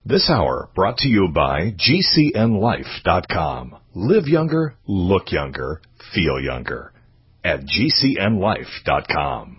This hour brought to you by GCNLife.com. Live younger, look younger, feel younger. At GCNLife.com.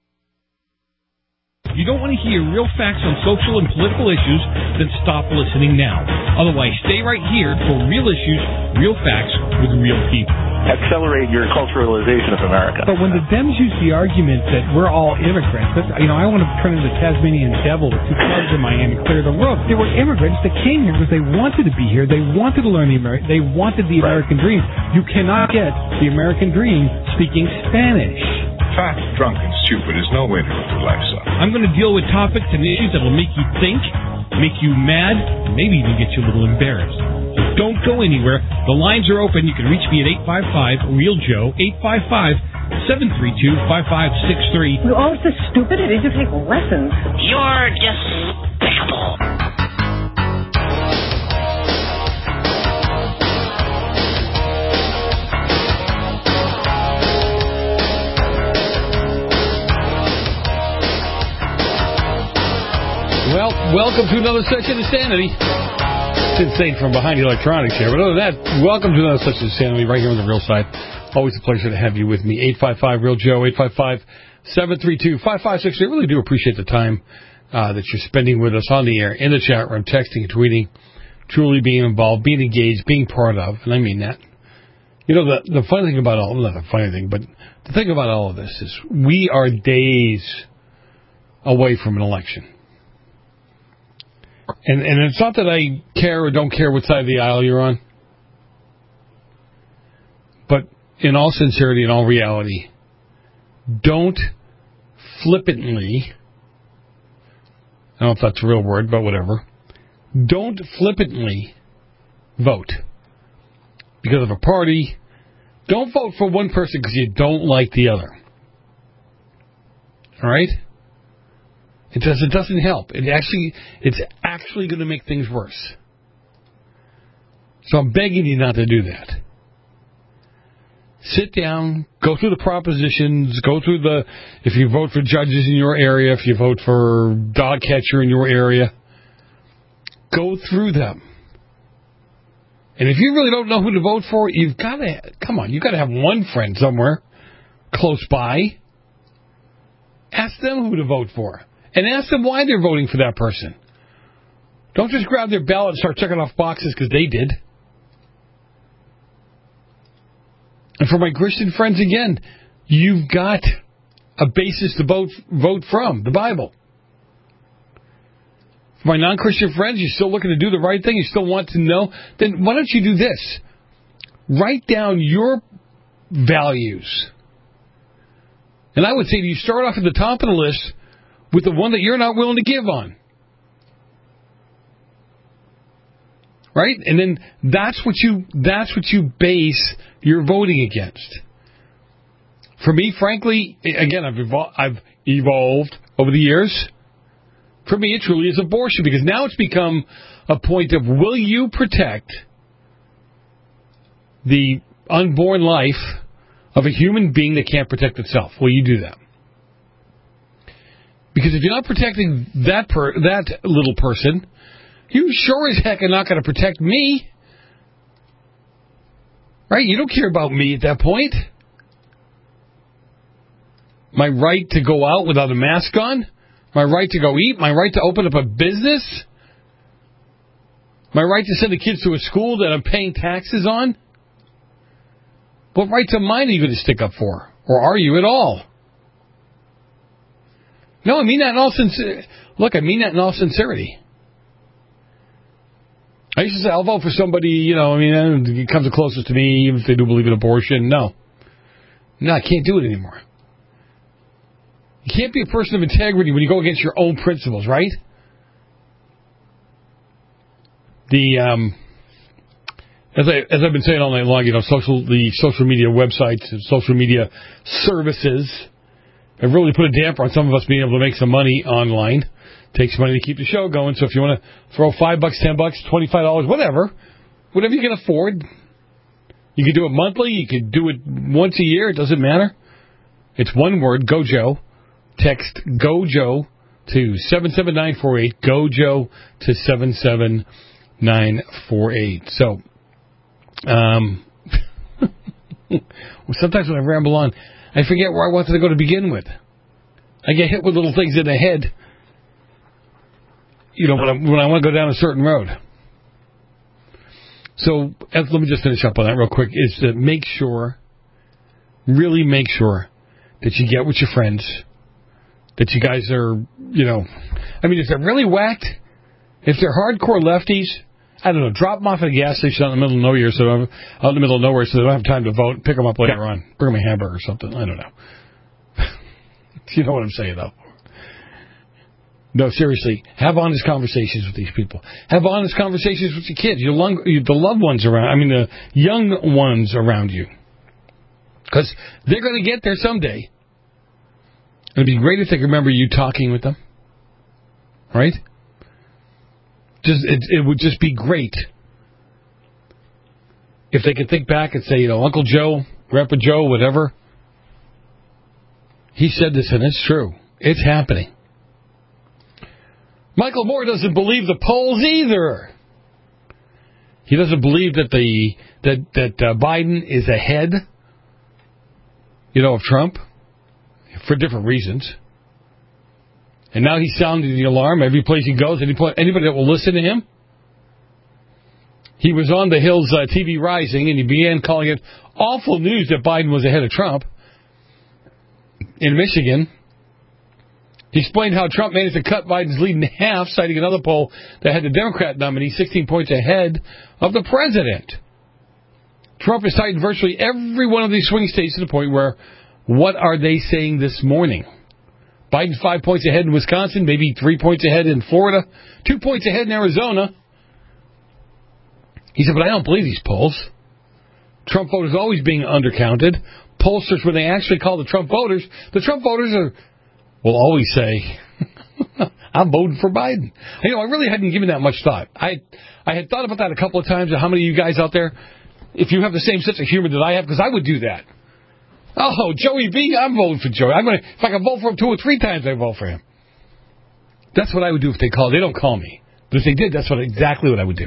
You don't want to hear real facts on social and political issues, then stop listening now. Otherwise, stay right here for real issues, real facts with real people. Accelerate your culturalization of America. But when the Dems use the argument that we're all immigrants, I want to turn into the Tasmanian devil with two clubs in my hand and clear the road. They were immigrants that came here because they wanted to be here. They wanted to learn they wanted the American dream. You cannot get the American dream speaking Spanish. Fat, drunk, and stupid is no way to live your life, son. I'm going to deal with topics and issues that will make you think, make you mad, and maybe even get you a little embarrassed. So don't go anywhere. The lines are open. You can reach me at 855-REAL-JOE, 855-732-5563. You're all so stupid. I need to take lessons. You're despicable. Well, welcome to another session of Sanity. It's insane from behind the electronics here. But other than that, welcome to another session of Sanity right here on the Real Side. Always a pleasure to have you with me. 855-REAL-JOE, 855-732-5563. I really do appreciate the time that you're spending with us on the air, in the chat room, texting, tweeting, truly being involved, being engaged, being part of, and I mean that. You know, the funny thing about all, not the funny thing, but the thing about all of this is we are days away from an election. And it's not that I care or don't care what side of the aisle you're on. But in all sincerity, in all reality, don't flippantly, I don't know if that's a real word, but whatever. Don't flippantly vote because of a party. Don't vote for one person because you don't like the other. All right? It doesn't help. It's actually going to make things worse. So I'm begging you not to do that. Sit down, go through the propositions, go through if you vote for judges in your area, if you vote for dog catcher in your area, go through them. And if you really don't know who to vote for, you've got to have one friend somewhere close by. Ask them who to vote for. And ask them why they're voting for that person. Don't just grab their ballot and start checking off boxes because they did. And for my Christian friends, again, you've got a basis to vote from, the Bible. For my non-Christian friends, you're still looking to do the right thing, you still want to know, then why don't you do this? Write down your values. And I would say to you, start off at the top of the list with the one that you're not willing to give on. Right? And then that's what you base your voting against. For me, frankly, again, I've evolved over the years. For me, it truly is abortion because now it's become a point of will you protect the unborn life of a human being that can't protect itself? Will you do that? Because if you're not protecting that little person, you sure as heck are not going to protect me. Right? You don't care about me at that point. My right to go out without a mask on, my right to go eat, my right to open up a business, my right to send the kids to a school that I'm paying taxes on. What rights of mine are you going to stick up for? Or are you at all? No, I mean that in all sincerity. Look, I mean that in all sincerity. I used to say, I'll vote for somebody, it comes the closest to me, even if they do believe in abortion. No, I can't do it anymore. You can't be a person of integrity when you go against your own principles, right? As I've been saying all night long, the social media websites and social media services have really put a damper on some of us being able to make some money online. Takes money to keep the show going. So if you want to throw $5, $10, $25, whatever you can afford, you can do it monthly. You can do it once a year. It doesn't matter. It's one word, GoJo. Text GoJo to 77948. Gojo to 77948. So, sometimes when I ramble on, I forget where I wanted to go to begin with. I get hit with little things in the head, when I want to go down a certain road. So let me just finish up on that real quick, is to really make sure that you get with your friends, that you guys are, if they're really whacked, if they're hardcore lefties, I don't know, drop them off at a gas station out in the middle of nowhere so they don't have time to vote, pick them up later on, bring them a hamburger or something, I don't know. You know what I'm saying, though. No, seriously, have honest conversations with these people. Have honest conversations with your kids, the loved ones around, the young ones around you. Because they're going to get there someday. It'd be great if they could remember you talking with them. Right? It would just be great if they could think back and say, Uncle Joe, Grandpa Joe, whatever, he said this and it's true. It's happening. Michael Moore doesn't believe the polls either. He doesn't believe that Biden is ahead, of Trump, for different reasons. And now he's sounding the alarm every place he goes. Anybody that will listen to him. He was on the Hill's TV Rising, and he began calling it awful news that Biden was ahead of Trump in Michigan. He explained how Trump managed to cut Biden's lead in half, citing another poll that had the Democrat nominee 16 points ahead of the president. Trump is tied in virtually every one of these swing states to the point where, what are they saying this morning? Biden's 5 points ahead in Wisconsin, maybe 3 points ahead in Florida, 2 points ahead in Arizona. He said, but I don't believe these polls. Trump voters are always being undercounted. Pollsters, when they actually call the Trump voters will always say, I'm voting for Biden. I really hadn't given that much thought. I had thought about that a couple of times. How many of you guys out there, if you have the same sense of humor that I have, because I would do that. Oh, Joey B, I'm voting for Joey. If I can vote for him 2 or 3 times, I vote for him. That's what I would do if they called. They don't call me. But if they did, that's exactly what I would do.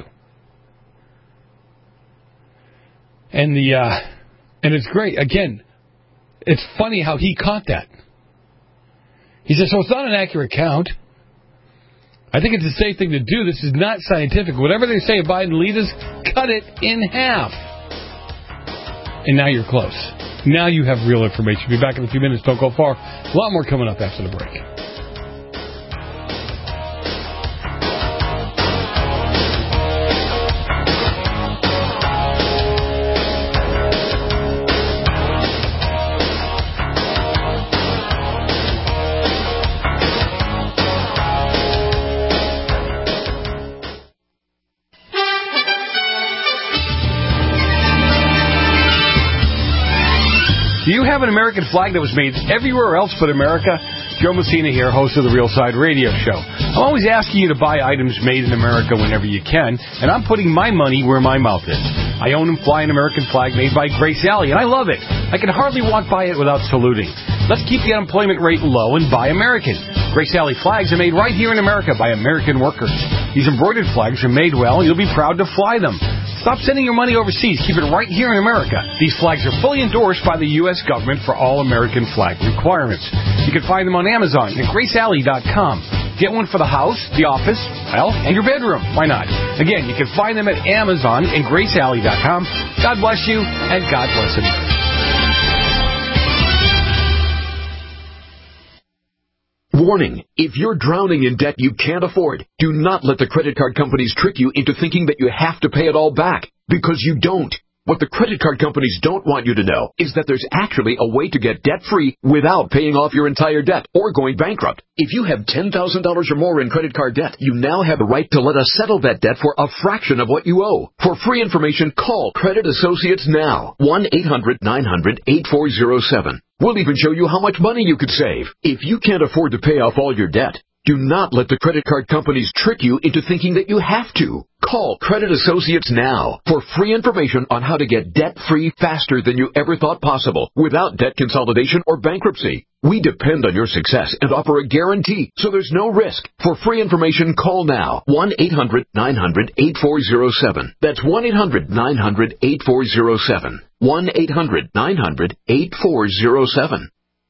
And it's great. Again, it's funny how he caught that. He says, so it's not an accurate count. I think it's a safe thing to do. This is not scientific. Whatever they say Biden lead us, cut it in half. And now you're close. Now you have real information. Be back in a few minutes. Don't go far. A lot more coming up after the break. Do you have an American flag that was made everywhere else but America? Joe Messina here, host of the Real Side Radio Show. I'm always asking you to buy items made in America whenever you can, and I'm putting my money where my mouth is. I own and fly an American flag made by Grace Alley, and I love it. I can hardly walk by it without saluting. Let's keep the unemployment rate low and buy American. Grace Alley flags are made right here in America by American workers. These embroidered flags are made well, and you'll be proud to fly them. Stop sending your money overseas. Keep it right here in America. These flags are fully endorsed by the U.S. government for all American flag requirements. You can find them on Amazon at GraceAlley.com. Get one for the house, the office, and your bedroom. Why not? Again, you can find them at Amazon and GraceAlley.com. God bless you, and God bless America. Warning, if you're drowning in debt you can't afford, do not let the credit card companies trick you into thinking that you have to pay it all back, because you don't. What the credit card companies don't want you to know is that there's actually a way to get debt-free without paying off your entire debt or going bankrupt. If you have $10,000 or more in credit card debt, you now have the right to let us settle that debt for a fraction of what you owe. For free information, call Credit Associates now. 1-800-900-8407. We'll even show you how much money you could save. If you can't afford to pay off all your debt, do not let the credit card companies trick you into thinking that you have to. Call Credit Associates now for free information on how to get debt-free faster than you ever thought possible without debt consolidation or bankruptcy. We depend on your success and offer a guarantee, so there's no risk. For free information, call now. 1-800-900-8407. That's 1-800-900-8407. 1-800-900-8407.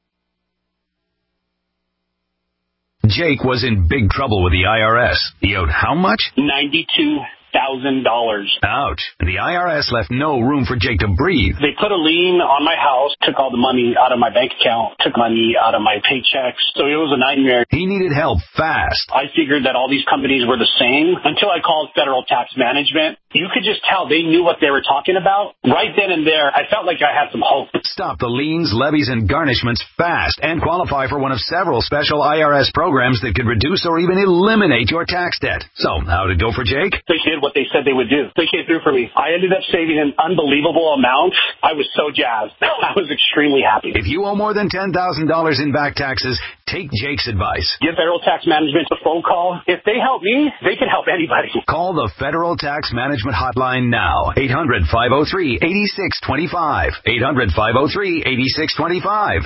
Jake was in big trouble with the IRS. He owed how much? $92,000. Ouch. The IRS left no room for Jake to breathe. They put a lien on my house, took all the money out of my bank account, took money out of my paychecks. So it was a nightmare. He needed help fast. I figured that all these companies were the same until I called Federal Tax Management. You could just tell they knew what they were talking about. Right then and there, I felt like I had some hope. Stop the liens, levies, and garnishments fast and qualify for one of several special IRS programs that could reduce or even eliminate your tax debt. So, how'd it go for Jake? They did what they said they would do. They came through for me. I ended up saving an unbelievable amount. I was so jazzed. I was extremely happy. If you owe more than $10,000 in back taxes, take Jake's advice. Give Federal Tax Management a phone call. If they help me, they can help anybody. Call the Federal Tax Management hotline now. 800-503-8625. 800-503-8625.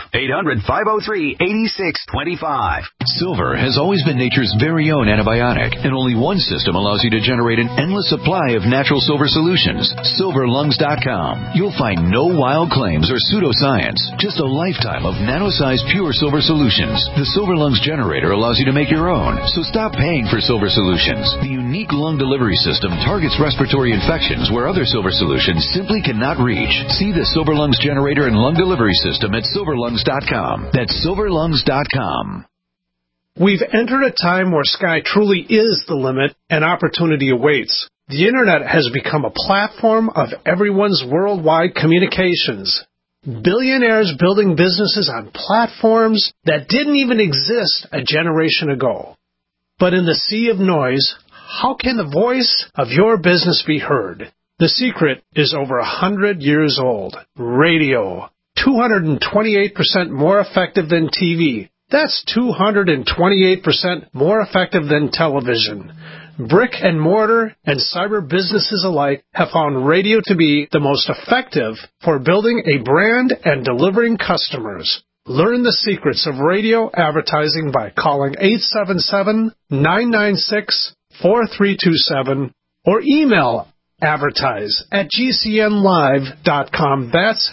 800-503-8625. Silver has always been nature's very own antibiotic, and only one system allows you to generate an endless supply of natural silver solutions. SilverLungs.com. You'll find no wild claims or pseudoscience, just a lifetime of nano-sized pure silver solutions. The Silver Lungs generator allows you to make your own, so stop paying for silver solutions. The unique lung delivery system targets respiratory infections where other silver solutions simply cannot reach. See the Silver Lungs generator and lung delivery system at SilverLungs.com. That's SilverLungs.com. We've entered a time where sky truly is the limit and opportunity awaits. The Internet has become a platform of everyone's worldwide communications. Billionaires building businesses on platforms that didn't even exist a generation ago. But in the sea of noise, how can the voice of your business be heard? The secret is over 100 years old. Radio. 228% more effective than TV. That's 228% more effective than television. Brick and mortar and cyber businesses alike have found radio to be the most effective for building a brand and delivering customers. Learn the secrets of radio advertising by calling 877-996-4327 or email advertise@gcnlive.com. That's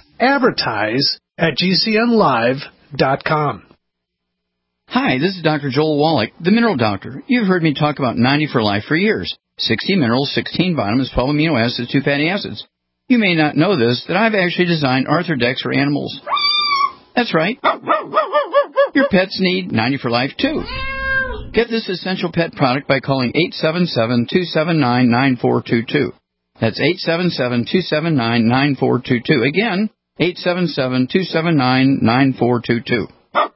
advertise@gcnlive.com. Hi, this is Dr. Joel Wallach, the Mineral Doctor. You've heard me talk about 90 for Life for years. 60 minerals, 16 vitamins, 12 amino acids, 2 fatty acids. You may not know this, that I've actually designed Arthrodex for animals. That's right. Your pets need 90 for Life, too. Get this essential pet product by calling 877-279-9422. That's 877-279-9422. Again, 877-279-9422.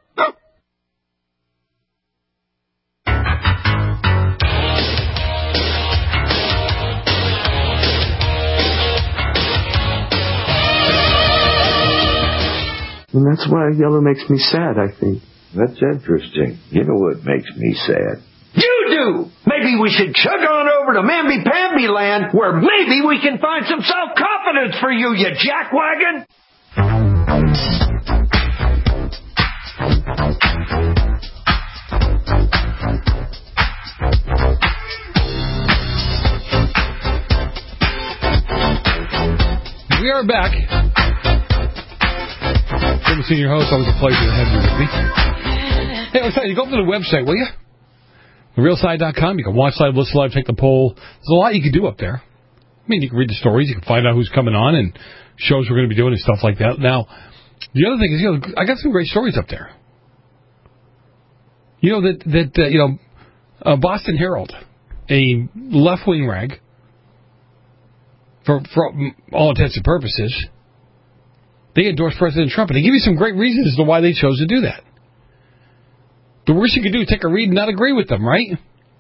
And that's why yellow makes me sad, I think. That's interesting. You know what makes me sad? You do! Maybe we should chug on over to Mamby-Pamby land, where maybe we can find some self-confidence for you, you jackwagon! We are back. Jim, senior host, always a pleasure to have you with me. Hey, I'll tell you, go up to the website, will you? TheRealSide.com. You can watch live, listen live, take the poll. There's a lot you can do up there. I mean, you can read the stories, you can find out who's coming on and shows we're going to be doing and stuff like that. Now, the other thing is, I got some great stories up there. Boston Herald, a left-wing rag, for all intents and purposes, they endorsed President Trump, and they give you some great reasons as to why they chose to do that. The worst you can do is take a read and not agree with them, right?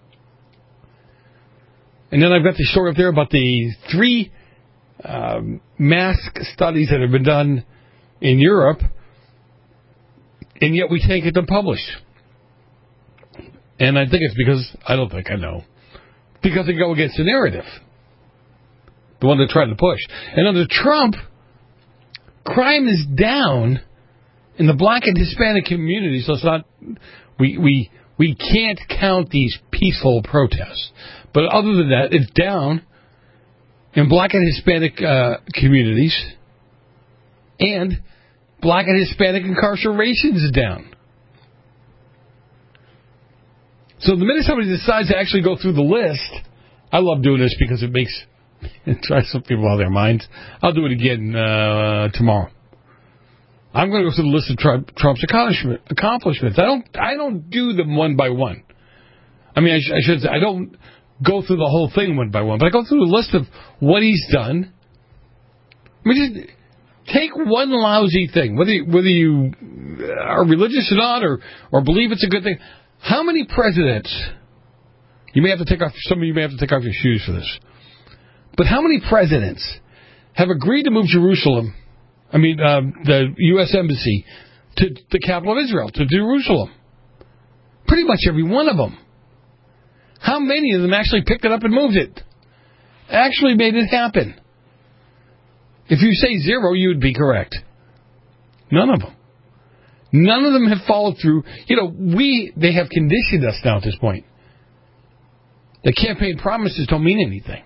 And then I've got the story up there about the 3 mask studies that have been done in Europe, and yet we can't get them published. And I think it's because, I don't think I know, because they go against the narrative, the one they're trying to push. And under Trump, crime is down in the black and Hispanic communities. So it's not we can't count these peaceful protests. But other than that, it's down in black and Hispanic communities, and black and Hispanic incarceration is down. So the minute somebody decides to actually go through the list, I love doing this because it drives some people out of their minds. I'll do it again tomorrow. I'm going to go through the list of Trump's accomplishments. I don't do them one by one. I mean, I should say, I don't go through the whole thing one by one, but I go through the list of what he's done. I mean, just take one lousy thing, whether you are religious or not, or believe it's a good thing. How many presidents? You may have to take off. Some of you may have to take off your shoes for this. But how many presidents have agreed to move Jerusalem? I mean, the U.S. Embassy to the capital of Israel, to Jerusalem. Pretty much every one of them. How many of them actually picked it up and moved it? Actually made it happen. If you say zero, you would be correct. None of them. None of them have followed through. You know, they have conditioned us now at this point. The campaign promises don't mean anything.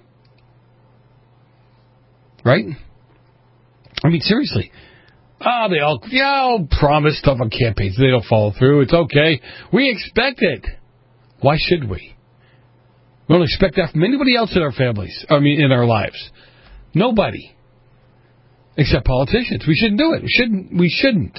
Right? I mean, seriously. They all promise stuff on campaigns. They don't follow through. It's okay. We expect it. Why should we? We don't expect that from anybody else in our families. I mean, in our lives. Nobody. Except politicians. We shouldn't do it. We shouldn't.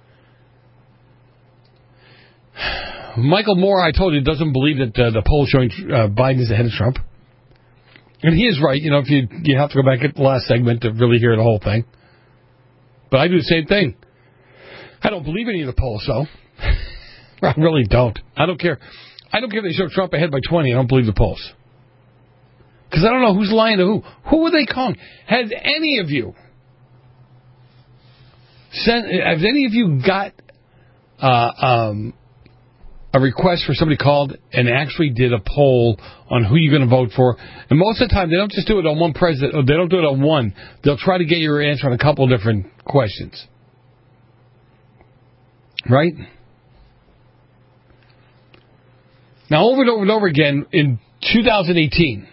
Michael Moore, I told you, doesn't believe that the poll showing Biden is ahead of Trump. And he is right. You know, if you have to go back at the last segment to really hear the whole thing. But I do the same thing. I don't believe any of the polls, though. I really don't. I don't care. I don't care if they show Trump ahead by 20. I don't believe the polls. Because I don't know who's lying to who. Who are they calling? Has any of you got a request for somebody called and actually did a poll on who you're going to vote for? And most of the time, they don't just do it on one president. Or they don't do it on one. They'll try to get your answer on a couple of different questions. Right? Now, over and over and over again, in 2018,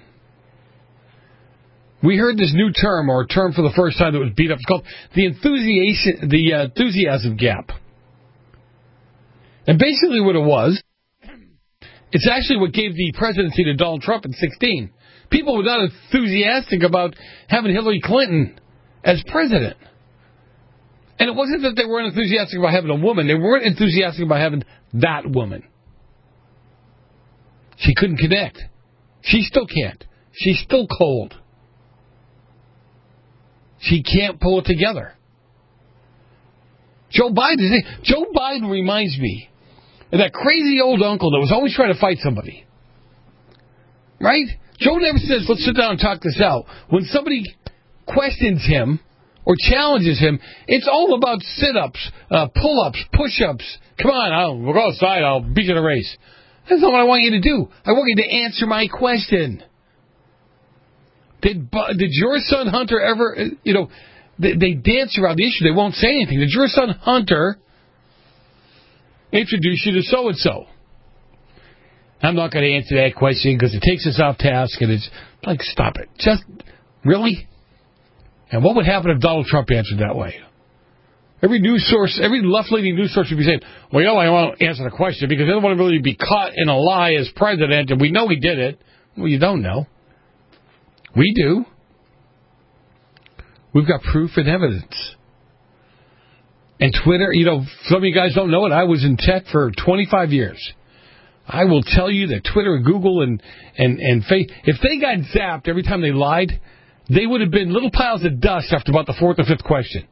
we heard this new term, or a term for the first time that was beat up. It's called the enthusiasm gap. And basically what it was, it's actually what gave the presidency to Donald Trump in 2016. People were not enthusiastic about having Hillary Clinton as president. And it wasn't that they weren't enthusiastic about having a woman. They weren't enthusiastic about having that woman. She couldn't connect. She still can't. She's still cold. She can't pull it together. Joe Biden reminds me of that crazy old uncle that was always trying to fight somebody. Right? Joe never says, let's sit down and talk this out. When somebody questions him or challenges him, it's all about sit-ups, pull-ups, push-ups. Come on, we'll go outside, I'll beat you in a race. That's not what I want you to do. I want you to answer my question. Did your son Hunter ever, they dance around the issue. They won't say anything. Did your son Hunter introduce you to so-and-so? I'm not going to answer that question because it takes us off task, and it's like, stop it. Just, really? And what would happen if Donald Trump answered that way? Every news source, every left-leaning news source would be saying, well, I won't answer the question because they don't want to really be caught in a lie as president, and we know he did it. Well, you don't know. We do. We've got proof and evidence. And Twitter, some of you guys don't know it. I was in tech for 25 years. I will tell you that Twitter and Google and Facebook, if they got zapped every time they lied, they would have been little piles of dust after about the fourth or fifth question.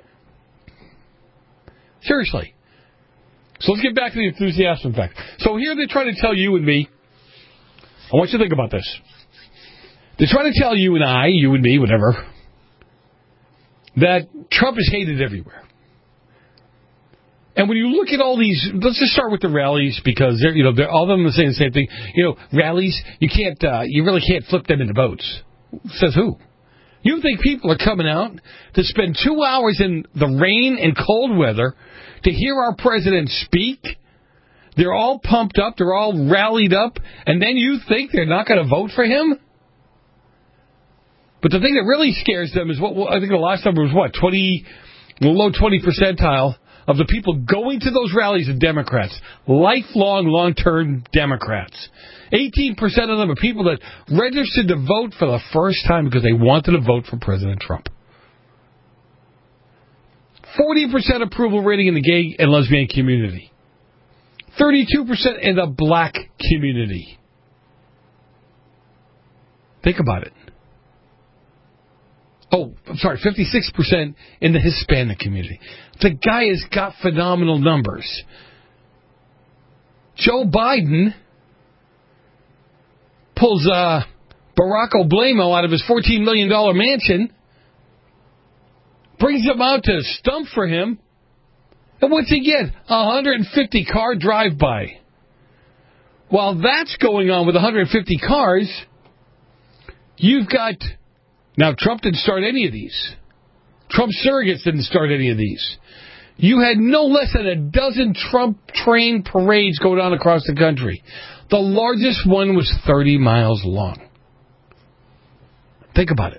Seriously. So let's get back to the enthusiasm fact. So here they're trying to tell you and me, I want you to think about this. They're trying to tell you and I, you and me, whatever, that Trump is hated everywhere. And when you look at all these, let's just start with the rallies because they're all of them saying the same thing. Rallies, you really can't flip them into votes. Says who? You think people are coming out to spend 2 hours in the rain and cold weather to hear our president speak? They're all pumped up, they're all rallied up, and then you think they're not going to vote for him? But the thing that really scares them is I think the last number was the low 20 percentile of the people going to those rallies are Democrats. Lifelong, long-term Democrats. 18% of them are people that registered to vote for the first time because they wanted to vote for President Trump. 40% approval rating in the gay and lesbian community. 32% in the black community. Think about it. 56% in the Hispanic community. The guy has got phenomenal numbers. Joe Biden pulls Barack Obama out of his $14 million mansion, brings him out to stump for him, and what's he get? 150 car drive-by. While that's going on with 150 cars, you've got... Now, Trump didn't start any of these. Trump surrogates didn't start any of these. You had no less than a dozen Trump train parades going on across the country. The largest one was 30 miles long. Think about it.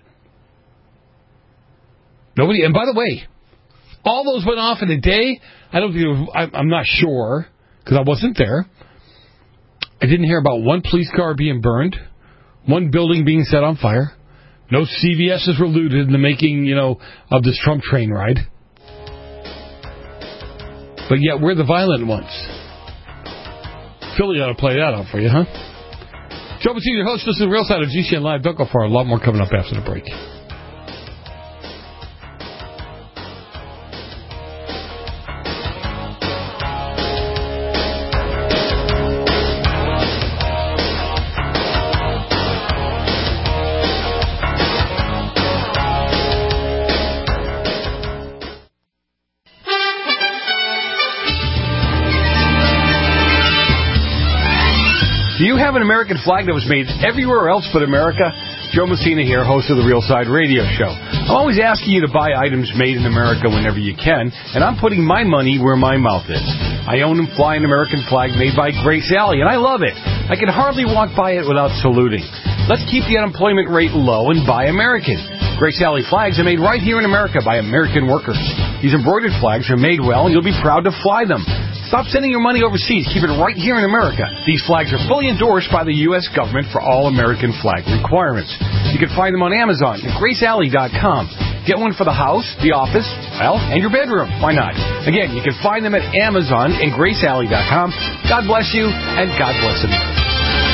And by the way, all those went off in a day. I'm not sure, because I wasn't there. I didn't hear about one police car being burned, one building being set on fire. No CVSs were looted in the making, of this Trump train ride. But yet, we're the violent ones. Philly ought to play that out for you, huh? Joe Messina, your host. This is the Real Side of GCN Live. Don't go far. A lot more coming up after the break. Do you have an American flag that was made everywhere else but America? Joe Messina here, host of the Real Side Radio Show. I'm always asking you to buy items made in America whenever you can, and I'm putting my money where my mouth is. I own and fly an American flag made by Grace Alley, and I love it. I can hardly walk by it without saluting. Let's keep the unemployment rate low and buy American. Grace Alley flags are made right here in America by American workers. These embroidered flags are made well, and you'll be proud to fly them. Stop sending your money overseas. Keep it right here in America. These flags are fully endorsed by the U.S. government for all American flag requirements. You can find them on Amazon at GraceAlley.com. Get one for the house, the office, and your bedroom. Why not? Again, you can find them at Amazon and GraceAlley.com. God bless you, and God bless America.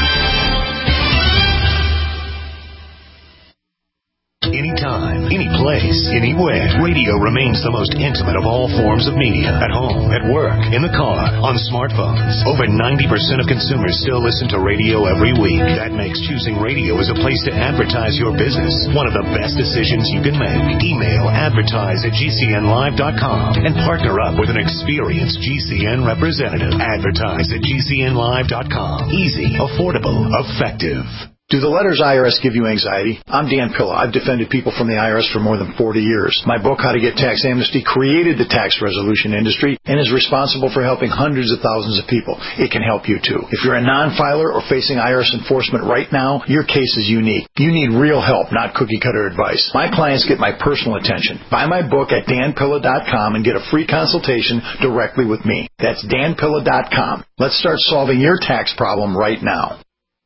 Anytime, any place, anywhere, radio remains the most intimate of all forms of media. At home, at work, in the car, on smartphones. Over 90% of consumers still listen to radio every week. That makes choosing radio as a place to advertise your business one of the best decisions you can make. Email advertise@gcnlive.com and partner up with an experienced GCN representative. Advertise at gcnlive.com. Easy, affordable, effective. Do the letters IRS give you anxiety? I'm Dan Pilla. I've defended people from the IRS for more than 40 years. My book, How to Get Tax Amnesty, created the tax resolution industry and is responsible for helping hundreds of thousands of people. It can help you, too. If you're a non-filer or facing IRS enforcement right now, your case is unique. You need real help, not cookie-cutter advice. My clients get my personal attention. Buy my book at danpilla.com and get a free consultation directly with me. That's danpilla.com. Let's start solving your tax problem right now.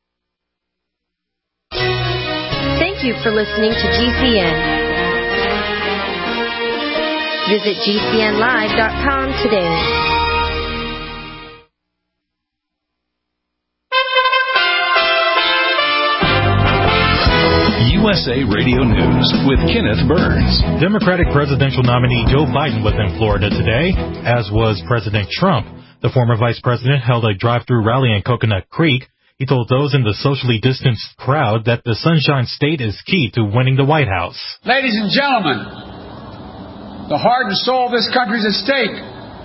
Thank you for listening to GCN. Visit GCNlive.com today. USA Radio News with Kenneth Burns. Democratic presidential nominee Joe Biden was in Florida today, as was President Trump. The former vice president held a drive-through rally in Coconut Creek. He told those in the socially distanced crowd that the Sunshine State is key to winning the White House. Ladies and gentlemen, the heart and soul of this country is at stake.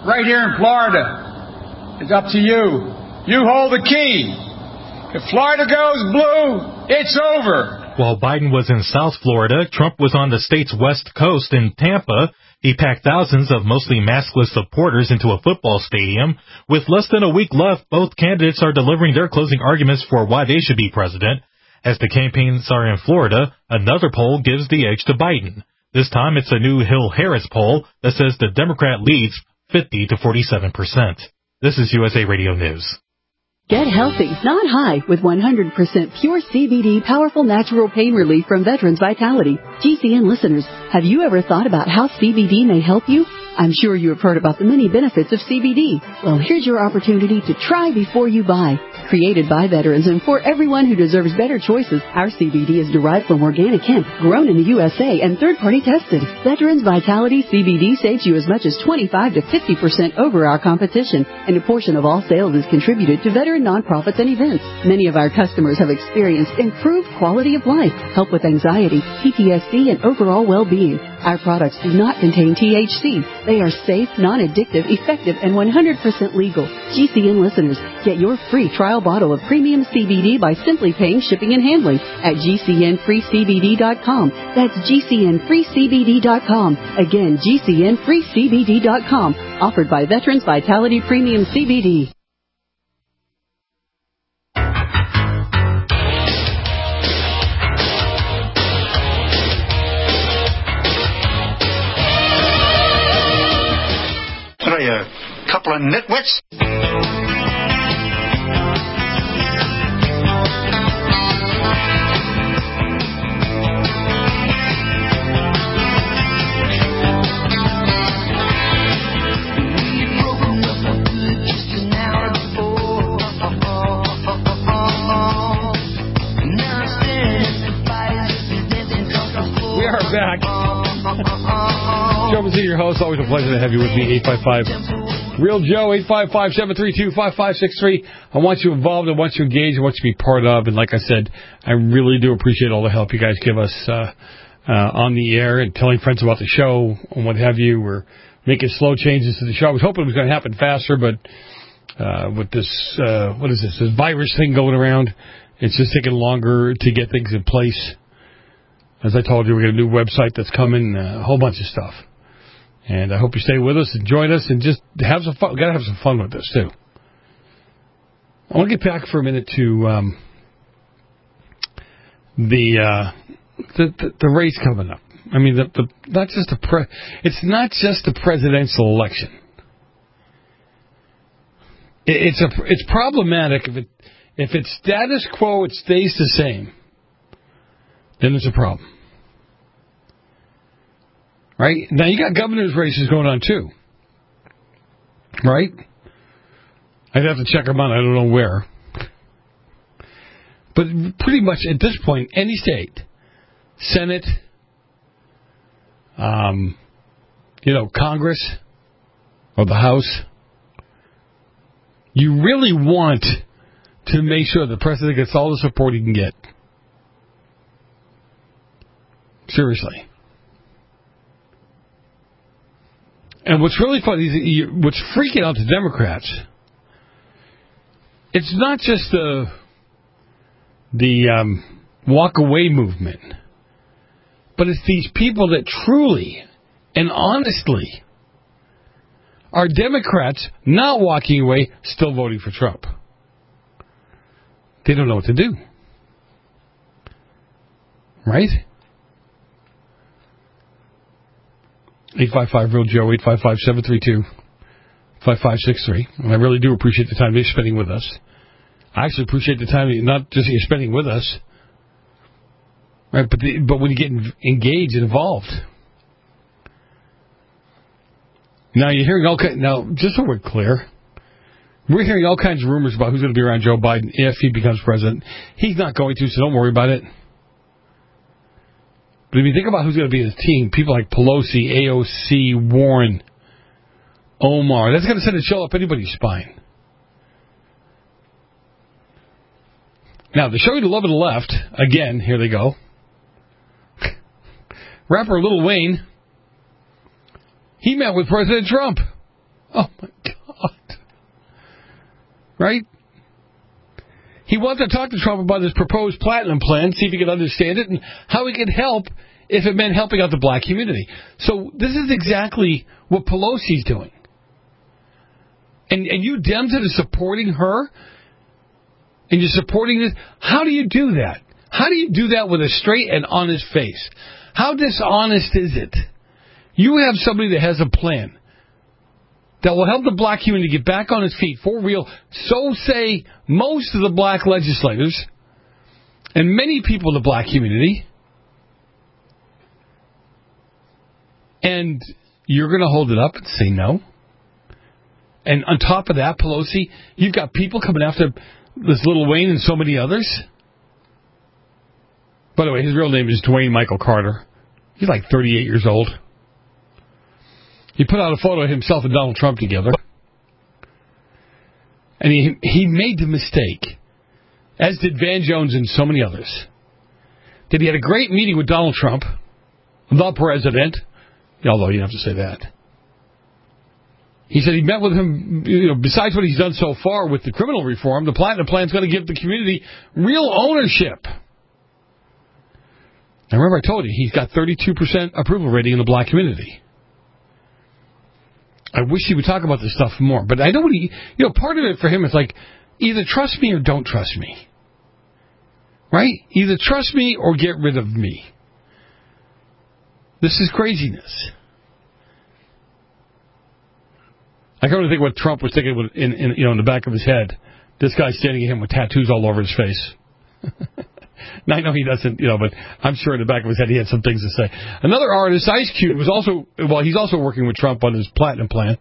right here in Florida. It's up to you. You hold the key. If Florida goes blue, it's over. While Biden was in South Florida, Trump was on the state's west coast in Tampa. He packed thousands of mostly maskless supporters into a football stadium. With less than a week left, both candidates are delivering their closing arguments for why they should be president. As the campaigns are in Florida, another poll gives the edge to Biden. This time it's a new Hill-Harris poll that says the Democrat leads 50 to 47%. This is USA Radio News. Get healthy, not high, with 100% pure CBD powerful natural pain relief from Veterans Vitality. GCN listeners, have you ever thought about how CBD may help you? I'm sure you have heard about the many benefits of CBD. Well, here's your opportunity to try before you buy. Created by veterans and for everyone who deserves better choices, our CBD is derived from organic hemp, grown in the USA and third-party tested. Veterans Vitality CBD saves you as much as 25 to 50% over our competition, and a portion of all sales is contributed to veteran nonprofits and events. Many of our customers have experienced improved quality of life, help with anxiety, PTSD, and overall well-being. Our products do not contain THC. They are safe, non-addictive, effective, and 100% legal. GCN listeners, get your free trial bottle of premium CBD by simply paying shipping and handling at GCNFreeCBD.com. That's GCNFreeCBD.com. Again, GCNFreeCBD.com. Offered by Veterans Vitality Premium CBD. What are you, a couple of nitwits? We are back. Joe Mazzini, your host. Always a pleasure to have you with me. 855 Real Joe, 855-732-5563. I want you involved. I want you engaged. I want you to be part of. And like I said, I really do appreciate all the help you guys give us on the air and telling friends about the show and what have you. We're making slow changes to the show. I was hoping it was going to happen faster, but with this, this virus thing going around, it's just taking longer to get things in place. As I told you, we got a new website that's coming, a whole bunch of stuff. And I hope you stay with us and join us and just have some fun. We've got to have some fun with this, too. I want to get back for a minute to the race coming up. I mean, it's not just the presidential election. It's problematic if it's status quo, it stays the same. Then there's a problem. Right? Now, you got governor's races going on, too. Right? I'd have to check them out. I don't know where. But pretty much at this point, any state, Senate, Congress, or the House, you really want to make sure the president gets all the support he can get. Seriously. And what's really funny, what's freaking out the Democrats, it's not just the walk-away movement, but it's these people that truly and honestly are Democrats not walking away, still voting for Trump. They don't know what to do. Right? 855-REAL-JOE, 855-732-5563. And I really do appreciate the time you're spending with us. I actually appreciate the time not just you're spending with us, right? But when you get engaged and involved. Now you're hearing now just so we're clear, we're hearing all kinds of rumors about who's going to be around Joe Biden if he becomes president. He's not going to, so don't worry about it. But if you think about who's going to be his team, people like Pelosi, AOC, Warren, Omar, that's going to send a chill up anybody's spine. Now, to show you the love of the left, again, here they go. Rapper Lil Wayne, he met with President Trump. Oh, my God. Right? He wanted to talk to Trump about his proposed platinum plan, see if he could understand it, and how he could help if it meant helping out the black community. So this is exactly what Pelosi's doing. And you Dems that are supporting her, and you're supporting this, how do you do that? How do you do that with a straight and honest face? How dishonest is it? You have somebody that has a plan that will help the black community get back on its feet for real. So say most of the black legislators and many people in the black community. And you're going to hold it up and say no? And on top of that, Pelosi, you've got people coming after this Lil Wayne and so many others. By the way, his real name is Dwayne Michael Carter. He's like 38 years old. He put out a photo of himself and Donald Trump together. And he made the mistake, as did Van Jones and so many others, that he had a great meeting with Donald Trump, the president, although you don't have to say that. He said he met with him, besides what he's done so far with the criminal reform, the Platinum Plan is going to give the community real ownership. Now remember I told you, he's got 32% approval rating in the black community. I wish he would talk about this stuff more. But I know what part of it for him is like, either trust me or don't trust me. Right? Either trust me or get rid of me. This is craziness. I come to think what Trump was thinking in the back of his head. This guy standing at him with tattoos all over his face. Now, I know he doesn't, but I'm sure in the back of his head he had some things to say. Another artist, Ice Cube, he's also working with Trump on his platinum plan.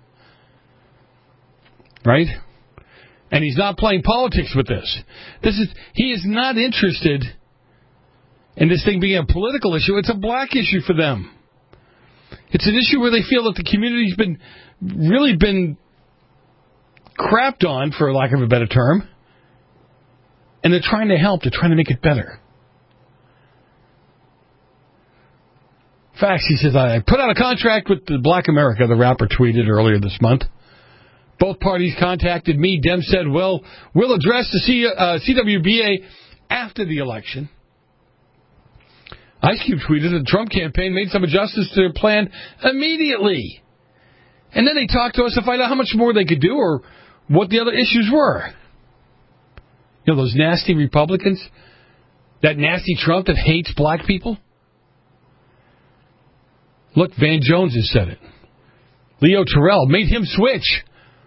Right? And he's not playing politics with this. He is not interested in this thing being a political issue. It's a black issue for them. It's an issue where they feel that the community's been crapped on, for lack of a better term. And they're trying to help. They're trying to make it better. In fact, he says, I put out a contract with the Black America, the rapper tweeted earlier this month. Both parties contacted me. Dem said, well, we'll address the CWBA after the election. Ice Cube tweeted that the Trump campaign made some adjustments to their plan immediately. And then they talked to us to find out how much more they could do or what the other issues were. Those nasty Republicans? That nasty Trump that hates black people? Look, Van Jones has said it. Leo Terrell made him switch.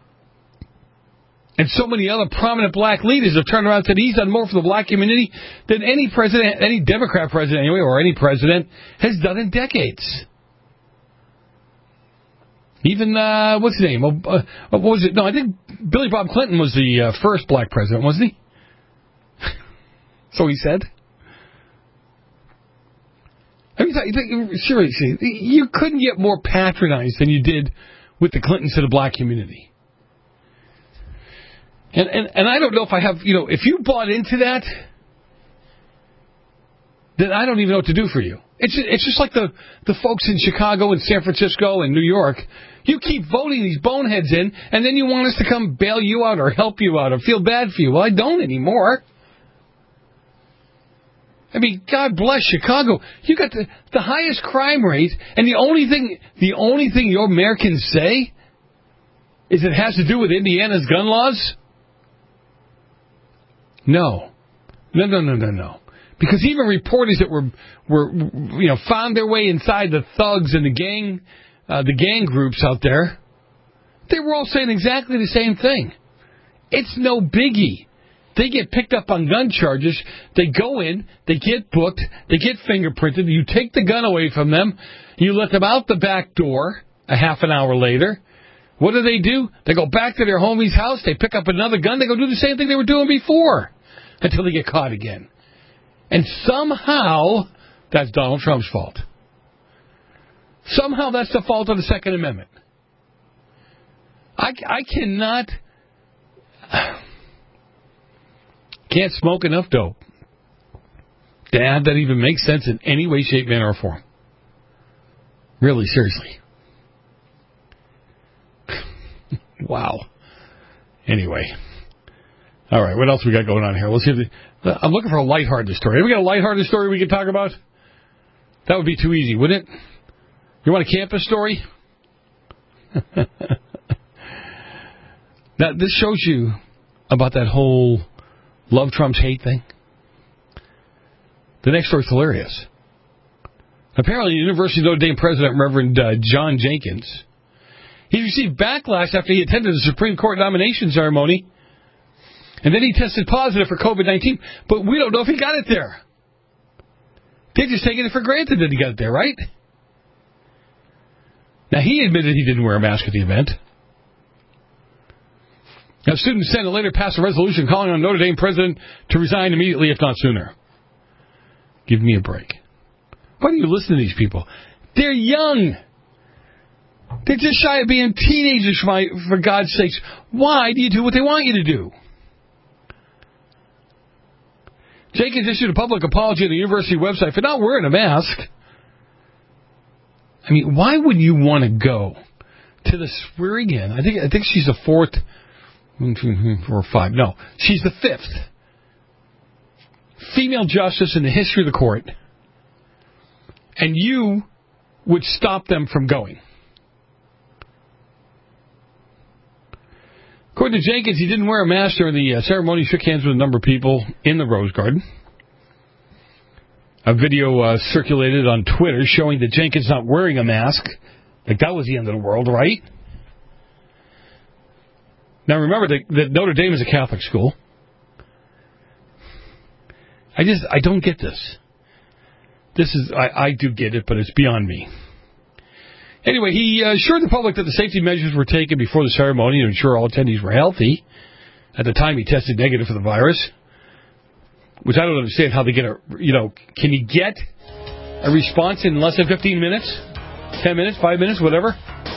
And so many other prominent black leaders have turned around and said he's done more for the black community than any president, any Democrat president anyway, or any president has done in decades. Even, what's his name? What was it? No, I think Billy Bob Clinton was the first black president, wasn't he? So he said. I mean, seriously, you couldn't get more patronized than you did with the Clintons to the black community. And I don't know if I have, if you bought into that, then I don't even know what to do for you. It's just like the folks in Chicago and San Francisco and New York. You keep voting these boneheads in, and then you want us to come bail you out or help you out or feel bad for you. Well, I don't anymore. I mean, God bless Chicago. You got the highest crime rate, and the only thing your mayor can say is it has to do with Indiana's gun laws? No. Because even reporters that were found their way inside the thugs and the gang groups out there, they were all saying exactly the same thing. It's no biggie. They get picked up on gun charges. They go in, they get booked, they get fingerprinted. You take the gun away from them. You let them out the back door a half an hour later. What do? They go back to their homie's house. They pick up another gun. They go do the same thing they were doing before until they get caught again. And somehow that's Donald Trump's fault. Somehow that's the fault of the Second Amendment. I cannot... Can't smoke enough dope to have that even make sense in any way, shape, manner, or form. Really, seriously. Wow. Anyway. All right, what else we got going on here? Let's see. I'm looking for a lighthearted story. Have we got a lighthearted story we can talk about? That would be too easy, wouldn't it? You want a campus story? Now, this shows you about that whole love trumps hate thing. The next story's hilarious. Apparently, University of Notre Dame President Reverend John Jenkins, he received backlash after he attended the Supreme Court nomination ceremony, and then he tested positive for COVID-19, but we don't know if he got it there. They're just taking it for granted that he got it there, right? Now, he admitted he didn't wear a mask at the event. Now, Student Senate later passed a resolution calling on Notre Dame president to resign immediately, if not sooner. Give me a break. Why do you listen to these people? They're young. They're just shy of being teenagers, for God's sakes. Why do you do what they want you to do? Jenkins issued a public apology on the university website for not wearing a mask. I mean, why would you want to go to the swearing in? I think she's the fourth, 1, 2, 3, 4, 5. No, she's the fifth female justice in the history of the court, and you would stop them from going. According to Jenkins, he didn't wear a mask during the ceremony. He shook hands with a number of people in the Rose Garden. A video circulated on Twitter showing that Jenkins not wearing a mask. Like, that was the end of the world, right? Now, remember that Notre Dame is a Catholic school. I don't get this. I do get it, but it's beyond me. Anyway, he assured the public that the safety measures were taken before the ceremony to ensure all attendees were healthy. At the time, he tested negative for the virus, which I don't understand how they get can you get a response in less than 15 minutes? 10 minutes, 5 minutes, whatever?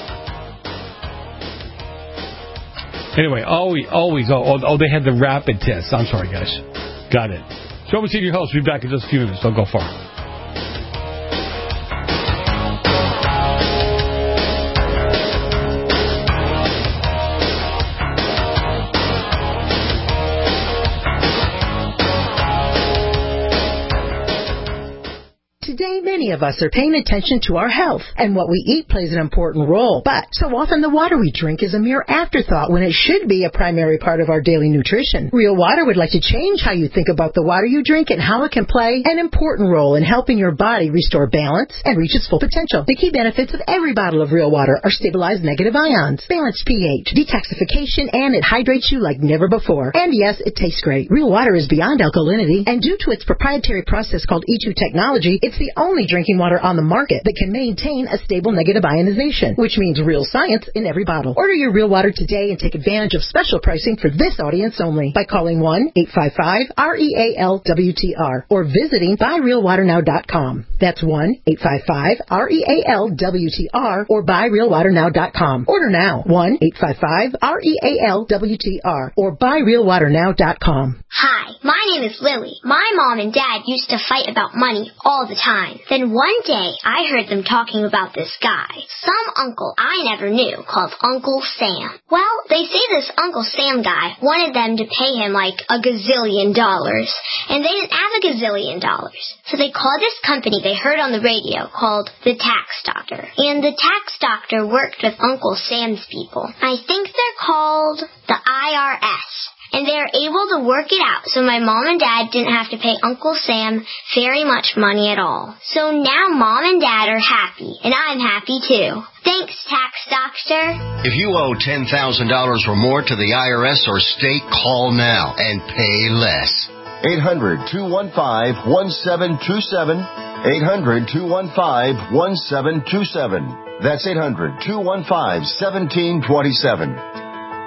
Anyway, they had the rapid test. I'm sorry, guys. Got it. Joe Messina, your host. We'll be back in just a few minutes. Don't go far. Today, many of us are paying attention to our health, and what we eat plays an important role. But so often the water we drink is a mere afterthought when it should be a primary part of our daily nutrition. Real Water would like to change how you think about the water you drink and how it can play an important role in helping your body restore balance and reach its full potential. The key benefits of every bottle of Real Water are stabilized negative ions, balanced pH, detoxification, and it hydrates you like never before. And yes, it tastes great. Real Water is beyond alkalinity, and due to its proprietary process called E2 technology, it's the only drinking water on the market that can maintain a stable negative ionization, which means real science in every bottle. Order your Real Water today and take advantage of special pricing for this audience only by calling 1-855-REAL-WTR or visiting buyrealwaternow.com. That's 1-855-REAL-WTR or buyrealwaternow.com. Order now. 1-855-REAL-WTR or buyrealwaternow.com. Hi, my name is Lily. My mom and dad used to fight about money all the time. Then one day, I heard them talking about this guy, some uncle I never knew, called Uncle Sam. Well, they say this Uncle Sam guy wanted them to pay him like $1 gazillion, and they didn't have $1 gazillion. So they called this company they heard on the radio called the Tax Doctor. And the Tax Doctor worked with Uncle Sam's people. I think they're called the IRS. And they are able to work it out so my mom and dad didn't have to pay Uncle Sam very much money at all. So now mom and dad are happy, and I'm happy too. Thanks, Tax Doctor. If you owe $10,000 or more to the IRS or state, call now and pay less. 800-215-1727. 800-215-1727. That's 800-215-1727.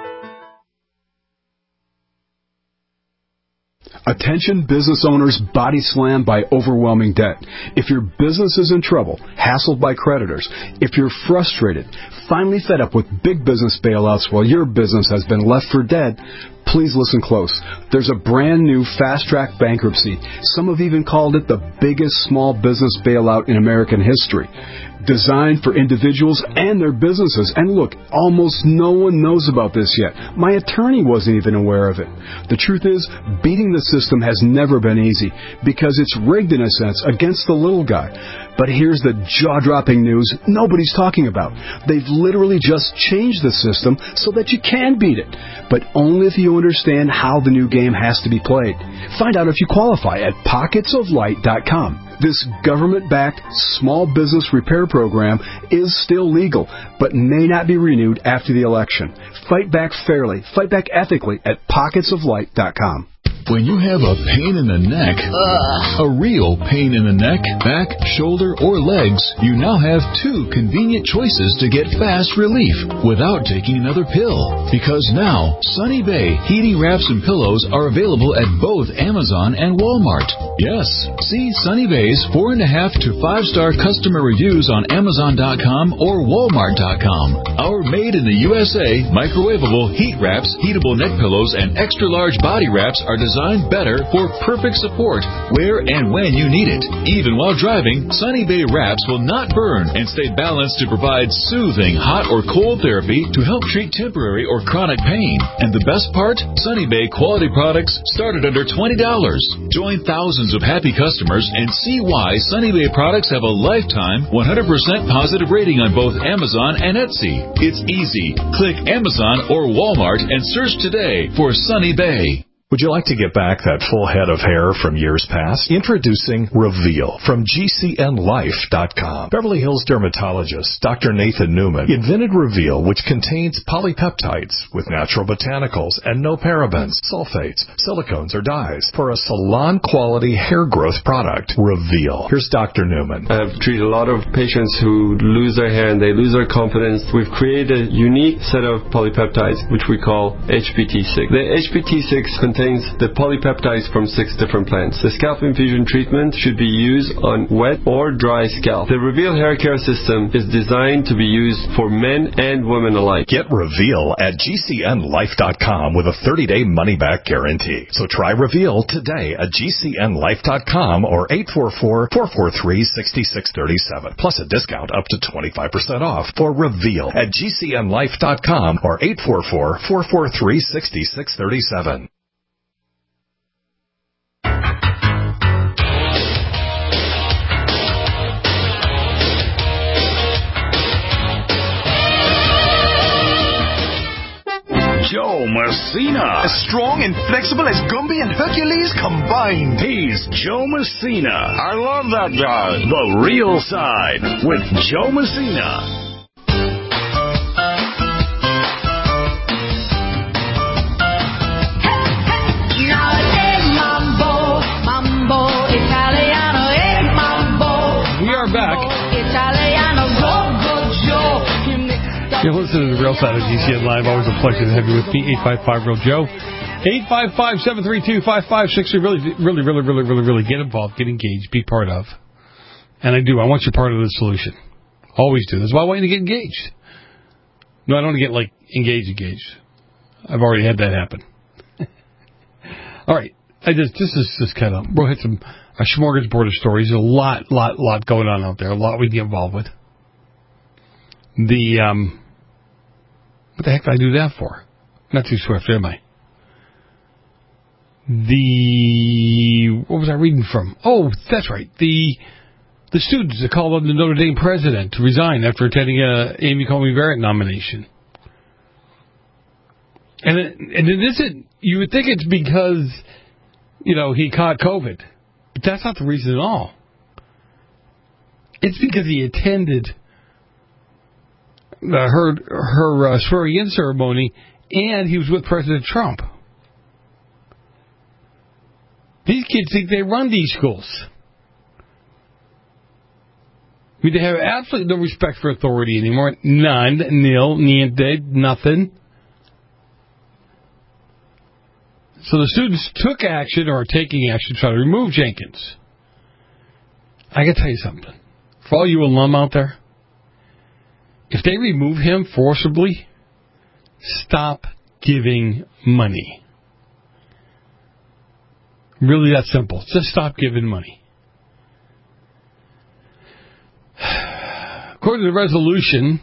Attention business owners body slammed by overwhelming debt. If your business is in trouble, hassled by creditors, if you're frustrated, finally fed up with big business bailouts while your business has been left for dead, please listen close. There's a brand new fast-track bankruptcy. Some have even called it the biggest small business bailout in American history. designed for individuals and their businesses. And look, almost no one knows about this yet. My attorney wasn't even aware of it. The truth is, beating the system has never been easy because it's rigged in a sense against the little guy. But here's the jaw-dropping news nobody's talking about. They've literally just changed the system so that you can beat it, but only if you understand how the new game has to be played. Find out if you qualify at pocketsoflight.com. This government-backed small business repair program is still legal, but may not be renewed after the election. Fight back fairly, fight back ethically at pocketsoflight.com. When you have a pain in the neck, a real pain in the neck, back, shoulder, or legs, you now have two convenient choices to get fast relief without taking another pill. Because now, Sunny Bay heating wraps and pillows are available at both Amazon and Walmart. Yes, see Sunny Bay's 4.5 to 5-star customer reviews on Amazon.com or Walmart.com. Our made in the USA microwavable heat wraps, heatable neck pillows, and extra large body wraps are designed better for perfect support where and when you need it. Even while driving, Sunny Bay wraps will not burn and stay balanced to provide soothing hot or cold therapy to help treat temporary or chronic pain. And the best part? Sunny Bay quality products start at under $20. Join thousands of happy customers and see why Sunny Bay products have a lifetime 100% positive rating on both Amazon and Etsy. It's easy. Click Amazon or Walmart and search today for Sunny Bay. Would you like to get back that full head of hair from years past? Introducing Reveal from GCNLife.com. Beverly Hills dermatologist Dr. Nathan Newman invented Reveal, which contains polypeptides with natural botanicals and no parabens, sulfates, silicones, or dyes for a salon-quality hair growth product. Reveal. Here's Dr. Newman. I've treated a lot of patients who lose their hair and they lose their confidence. We've created a unique set of polypeptides, which we call HPT6. The HPT6 contains the polypeptides from 6 different plants. The scalp infusion treatment should be used on wet or dry scalp. The Reveal hair care system is designed to be used for men and women alike. Get Reveal at GCNLife.com with a 30-day money-back guarantee. So try Reveal today at GCNLife.com or 844-443-6637. Plus a discount up to 25% off for Reveal at GCNLife.com or 844-443-6637. Joe Messina. As strong and flexible as Gumby and Hercules combined. He's Joe Messina. I love that guy. The Real Side with Joe Messina. We are back. You're listening to the Real Side of GCN Live. Always a pleasure to have you with me. 855-REAL-JOE. 855-732-5563. Really get involved. Get engaged. Be part of. And I do. I want you part of the solution. Always do. That's why I want you to get engaged. No, I don't want to get, engaged. I've already had that happen. All right. This is just kind of... We'll hit a smorgasbord of stories. There's a lot going on out there. A lot we can get involved with. What the heck did I do that for? Not too swift, am I? What was I reading from? Oh, that's right. The students that called on the Notre Dame president to resign after attending a Amy Coney Barrett nomination. And it isn't, you would think it's because, he caught COVID. But that's not the reason at all. It's because he attended her swearing-in ceremony, and he was with President Trump. These kids think they run these schools. I mean, they have absolutely no respect for authority anymore. None, nil, niente, nothing. So the students took action, or are taking action, to try to remove Jenkins. I got to tell you something. For all you alum out there, if they remove him forcibly, stop giving money. Really that simple. Just stop giving money. Of According to the resolution,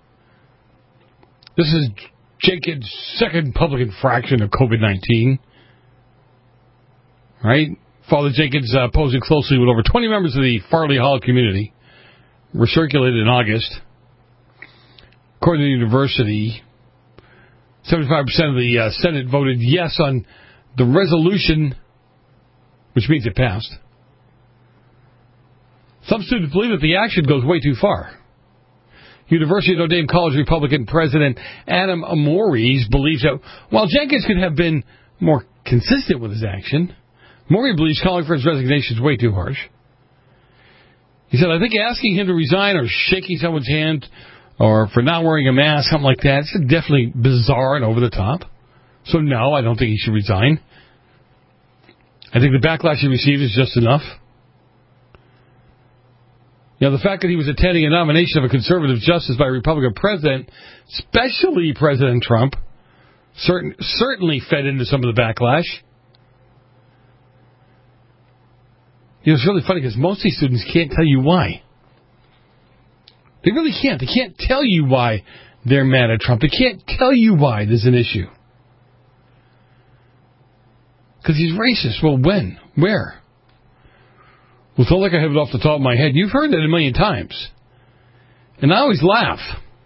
this is Jenkins' second public infraction of COVID-19. Right? Father Jenkins, posing closely with over 20 members of the Farley Hollow community, were circulated in August. According to the university, 75% of the Senate voted yes on the resolution, which means it passed. Some students believe that the action goes way too far. University of Notre Dame College Republican President Adam Morey believes that while Jenkins could have been more consistent with his action, Morey believes calling for his resignation is way too harsh. He said, I think asking him to resign or shaking someone's hand or for not wearing a mask, something like that, it's definitely bizarre and over the top. So no, I don't think he should resign. I think the backlash he received is just enough. You know, the fact that he was attending a nomination of a conservative justice by a Republican president, especially President Trump, certainly fed into some of the backlash. You know, it's really funny because most of these students can't tell you why. They really can't. They can't tell you why they're mad at Trump. They can't tell you why there's an issue. Because he's racist. Well, when? Where? Well, it's not like I have it off the top of my head. You've heard that a million times. And I always laugh.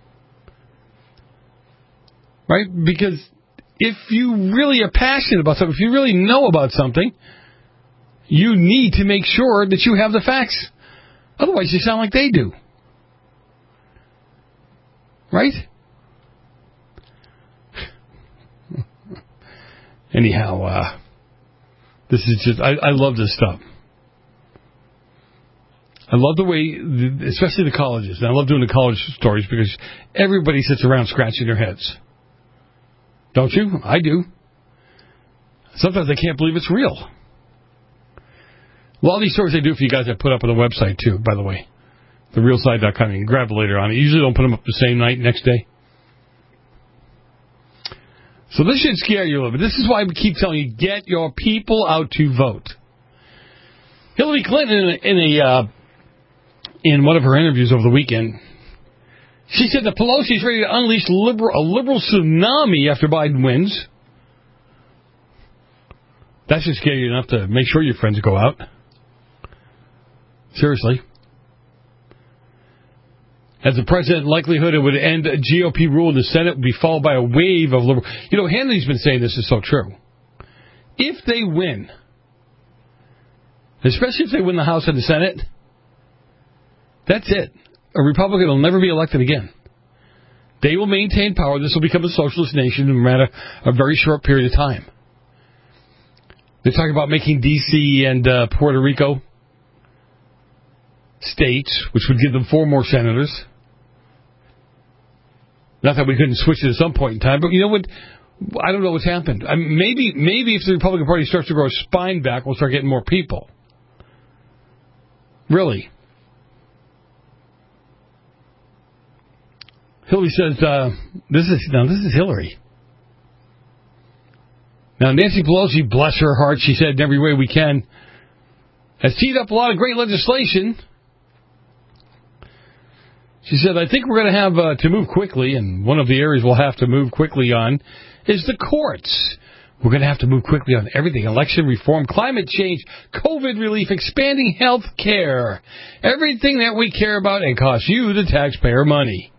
Right? Because if you really are passionate about something, if you really know about something, you need to make sure that you have the facts. Otherwise, you sound like they do. Right? Anyhow, this is just, I love this stuff. I love the way, especially the colleges, and I love doing the college stories because everybody sits around scratching their heads. Don't you? I do. Sometimes I can't believe it's real. Well, all these stories I do for you guys I put up on the website too, by the way. TheRealSide.com. You can grab it later on. I usually don't put them up the same night, next day. So this should scare you a little bit. This is why we keep telling you, get your people out to vote. Hillary Clinton, in one of her interviews over the weekend, she said that Pelosi is ready to unleash a liberal tsunami after Biden wins. That should scare you enough to make sure your friends go out. Seriously. As the president, likelihood it would end a GOP rule in the Senate would be followed by a wave of liberal. You know, Hannity's been saying this is so true. If they win, especially if they win the House and the Senate, that's it. A Republican will never be elected again. They will maintain power. This will become a socialist nation in a matter of a very short period of time. They're talking about making D.C. and Puerto Rico states, which would give them 4 more senators. Not that we couldn't switch it at some point in time, but you know what? I don't know what's happened. I mean, maybe if the Republican Party starts to grow a spine back, we'll start getting more people. Really. Hillary says, this is Hillary. Now, Nancy Pelosi, bless her heart, she said in every way we can, has teed up a lot of great legislation. She said, I think we're going to have to move quickly, and one of the areas we'll have to move quickly on is the courts. We're going to have to move quickly on everything. Election reform, climate change, COVID relief, expanding health care. Everything that we care about and costs you, the taxpayer, money.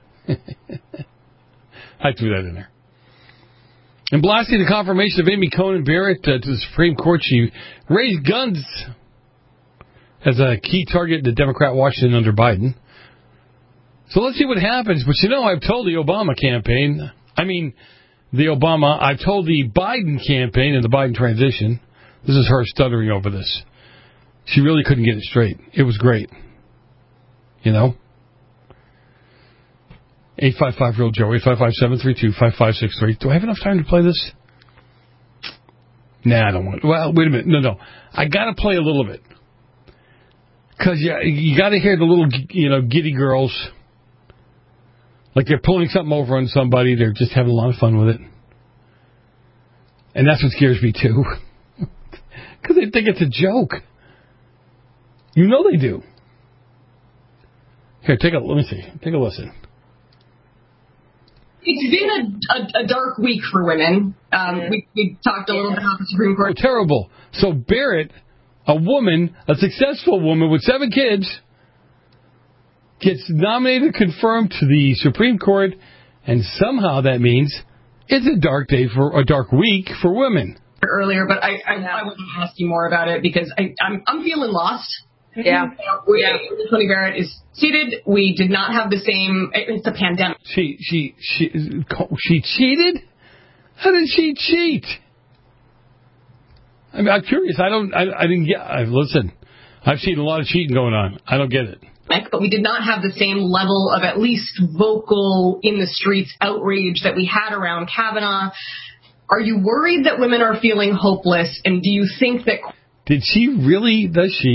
I threw that in there. In blasting the confirmation of Amy Coney Barrett to the Supreme Court, she raised guns as a key target in the Democrat Washington under Biden. So let's see what happens. But you know, I've told the Obama campaign, I've told the Biden campaign and the Biden transition, this is her stuttering over this. She really couldn't get it straight. It was great. You know? 855-REAL-JOE, 855-732-5563. Do I have enough time to play this? Nah, I don't want to. Well, wait a minute. No. I got to play a little bit. Because you got to hear the little, giddy girls. Like they're pulling something over on somebody. They're just having a lot of fun with it. And that's what scares me, too. Because they think it's a joke. You know they do. Here, let me see. Take a listen. It's been a dark week for women. We talked a little bit about the Supreme Court. Oh, terrible. So Barrett, a woman, a successful woman with 7 kids, gets nominated, confirmed to the Supreme Court, and somehow that means it's a dark week for women. Earlier, but I want to ask you more about it because I'm feeling lost. Yeah. Tony Barrett is seated. We did not have the same. It's a pandemic. She cheated? How did she cheat? I mean, I'm curious. I didn't get. Listen, I've seen a lot of cheating going on. I don't get it. But we did not have the same level of at least vocal in the streets outrage that we had around Kavanaugh. Are you worried that women are feeling hopeless? And do you think that... Did she really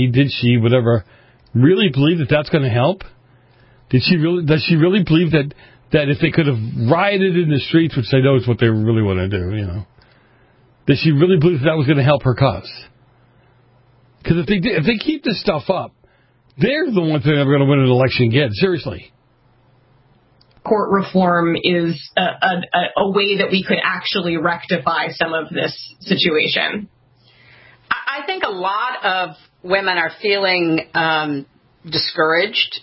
believe that that's going to help? Does she really believe that if they could have rioted in the streets, which they know is what they really want to do, does she really believe that was going to help her cause? Because if they keep this stuff up, they're the ones that are never going to win an election again. Seriously. Court reform is a way that we could actually rectify some of this situation. I think a lot of women are feeling discouraged.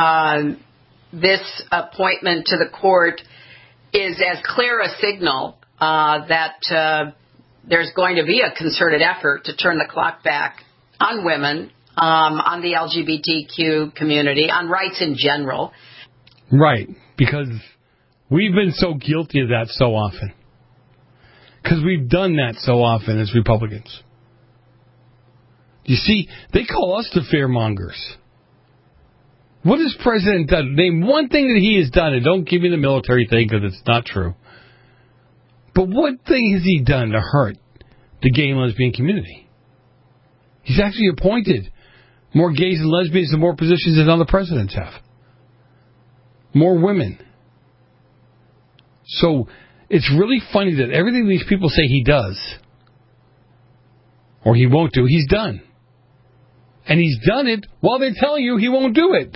This appointment to the court is as clear a signal that there's going to be a concerted effort to turn the clock back on women, on the LGBTQ community, on rights in general. Right, because we've been so guilty of that so often. Because we've done that so often as Republicans. You see, they call us the fearmongers. What has President done? Name one thing that he has done, and don't give me the military thing because it's not true. But what thing has he done to hurt the gay and lesbian community? He's actually appointed more gays and lesbians in more positions than other presidents have. More women. So it's really funny that everything these people say he does, or he won't do, he's done. And he's done it while they're telling you he won't do it.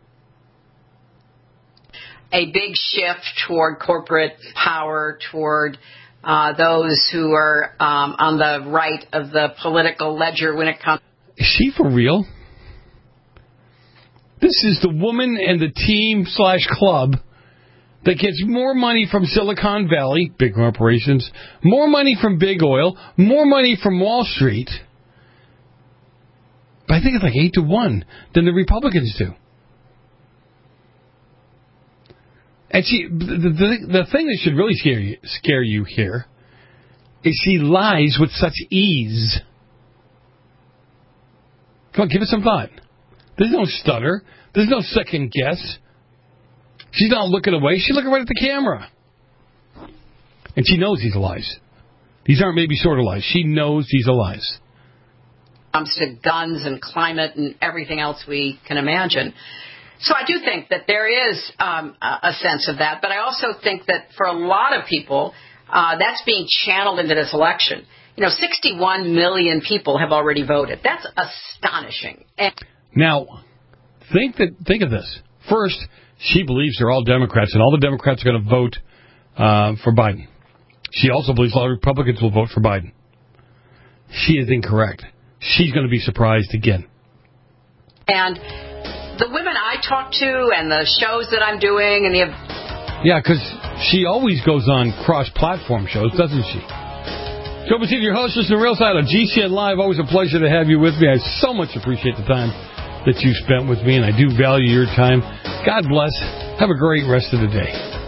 A big shift toward corporate power, toward those who are on the right of the political ledger when it comes. Is she for real? This is the woman and the team/club that gets more money from Silicon Valley, big corporations, more money from big oil, more money from Wall Street. But I think it's like 8-1 than the Republicans do. And the thing that should really scare you here is she lies with such ease. Come on, give it some thought. There's no stutter. There's no second guess. She's not looking away. She's looking right at the camera. And she knows these are lies. These aren't maybe sort of lies. She knows these are lies. Comes to guns and climate and everything else we can imagine. So I do think that there is a sense of that, but I also think that for a lot of people, that's being channeled into this election. 61 million people have already voted. That's astonishing. Now, think of this. First, she believes they're all Democrats, and all the Democrats are going to vote for Biden. She also believes a lot of Republicans will vote for Biden. She is incorrect. She's going to be surprised again. And the women I talk to and the shows that I'm doing and yeah, because she always goes on cross-platform shows, doesn't she? Joe Messina, your host, is the Real Side on GCN Live. Always a pleasure to have you with me. I so much appreciate the time that you spent with me, and I do value your time. God bless. Have a great rest of the day.